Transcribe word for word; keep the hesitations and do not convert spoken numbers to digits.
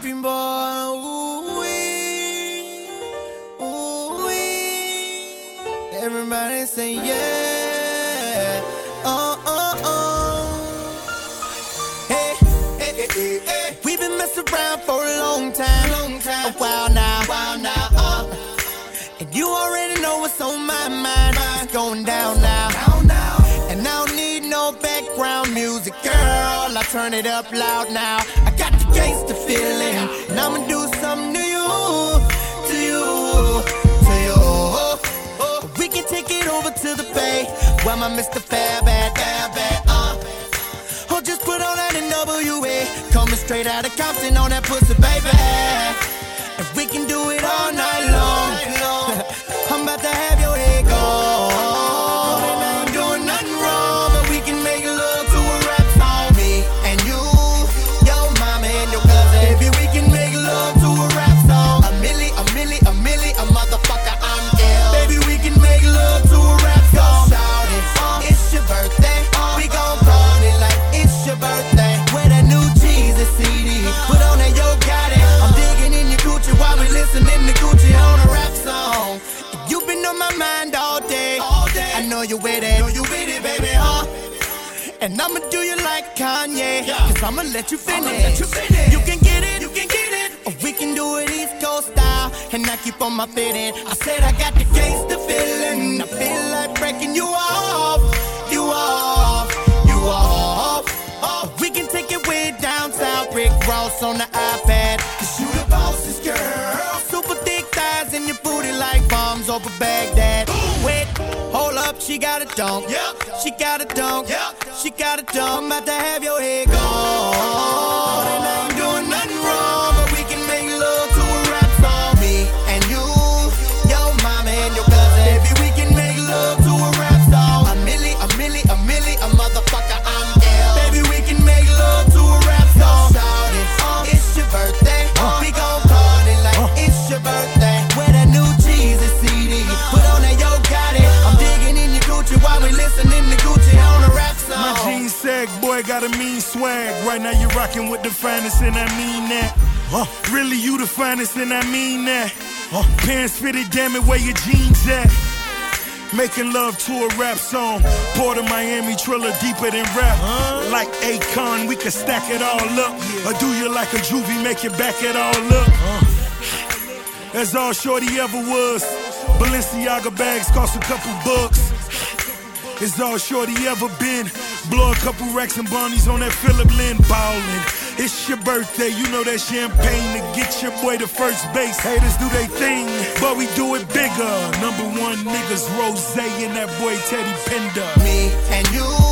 cream boy, ooh wee, ooh wee. Everybody say yeah, oh oh oh. Hey, hey, hey, hey, hey. We've been messing around for a long time, long time. A while now, while now, uh. And you already know what's on my mind. It's going down now, down now. And I don't need no background music, girl. I turn it up loud now. I got the gangsta feeling, and I'ma do something to you, to you, to you. We can take it over to the Bay, where my Mister Fabbat, Fabbat, uh. Or just put on that N W A, coming straight out of Compton on that pussy, baby. And we can do it all night long. I'm about to have your head gone. And I ain't doing nothing wrong, but we can make love to a rap song. Me and you, your mama and your cousin. Baby, we can make love to a rap song. A milli, a milli, a milli, a motherfucker, I'm ill. Baby, we can make love to a rap song. Shout it, uh, it's your birthday. Uh, we gon' party like it's your birthday. Wear that new Jesus C D, put on that Yo Gotti. I'm digging in your Gucci while we listening to Gucci on a rap song. You been on my mind all day, all day. I know you with it, know you with it, baby, huh? And I'ma do you like Kanye, yeah. Cause I'ma let you finish. Let you finish. You can get it, you can get it. Or we can do it East Coast style, and I keep on my fitting. I said I got the gangsta feeling. I feel like breaking you off, you off, you off. Oh, we can take it way down south, Rick Ross on the iPad. Cause you the boss's girl. Super thick thighs in your booty like bombs over Baghdad. Wait, hold up, she got a dunk. Yep. She got a dunk. Yep. She got a dunk. I'm about to have your head gone. And I ain't doing nothing wrong, but we can make love to a rap song. Me and you, your mama and your cousin. Baby, we can make love to a rap song. A milli, a milli, a milli, a motherfucker, I'm ill. Baby, we can make love to a rap song. Shout it, uh, it's your birthday. Uh, we gon' party like uh, it's your birthday. Wear that new Jesus C D, put on that Yo Gotti. I'm digging in your Gucci while we listening to Gucci on a rap song. My jeans sag, boy, got a mean swag. Right now you rockin' with the finest, and I mean that. Uh, really, you the finest, and I mean that. Uh, pants fitted, damn it, where your jeans at? Making love to a rap song. Port of Miami, Triller deeper than rap. Uh, like Akon, we can stack it all up. Yeah. Or do you like a juvie, make you back it all up? Uh, that's all shorty ever was. Balenciaga bags cost a couple bucks. It's all shorty ever been. Blow a couple racks and bonnies on that Phillip Lynn ballin'. It's your birthday, you know that champagne to get your boy to first base. Haters do they thing, but we do it bigger. Number one niggas, Rose and that boy Teddy Pender. Me and you.